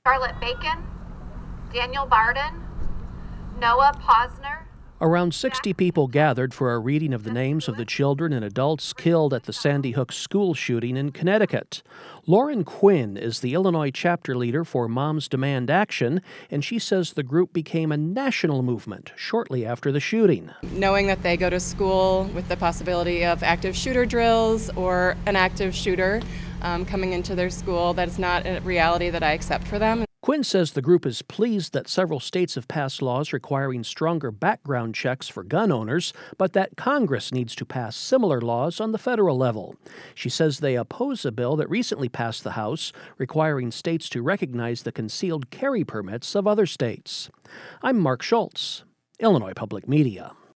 Charlotte Bacon, Daniel Barden, Noah Posner. Around 60 people gathered for a reading of the names of the children and adults killed at the Sandy Hook school shooting in Connecticut. Lauren Quinn is the Illinois chapter leader for Moms Demand Action, and she says the group became a national movement shortly after the shooting. Knowing that they go to school with the possibility of active shooter drills or an active shooter coming into their school, that's not a reality that I accept for them. Quinn says the group is pleased that several states have passed laws requiring stronger background checks for gun owners, but that Congress needs to pass similar laws on the federal level. She says they oppose a bill that recently passed the House requiring states to recognize the concealed carry permits of other states. I'm Mark Schultz, Illinois Public Media.